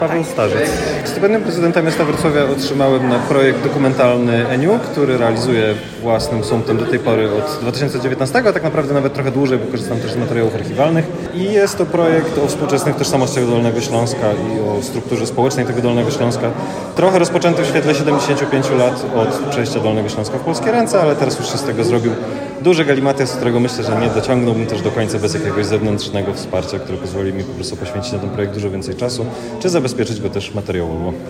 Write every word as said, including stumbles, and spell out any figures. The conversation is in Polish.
Paweł Starzyc. Stypendium prezydenta miasta Wrocławia otrzymałem na projekt dokumentalny Eniu, który realizuję własnym sumptem do tej pory od dwa tysiące dziewiętnastego, a tak naprawdę nawet trochę dłużej, bo korzystam też z materiałów archiwalnych. I jest to projekt o współczesnych tożsamościach Dolnego Śląska i o strukturze społecznej tego Dolnego Śląska. Trochę rozpoczęty w świetle siedemdziesięciu pięciu lat od przejścia Dolnego Śląska w polskie ręce, ale teraz już się z tego zrobił duży galimatyas, z którego myślę, że nie dociągnąłbym też do końca bez jakiegoś zewnętrznego wsparcia, które pozwoli mi po prostu poświęcić na ten projekt dużo więcej czasu, czy zabezpieczyć go też materiałowo.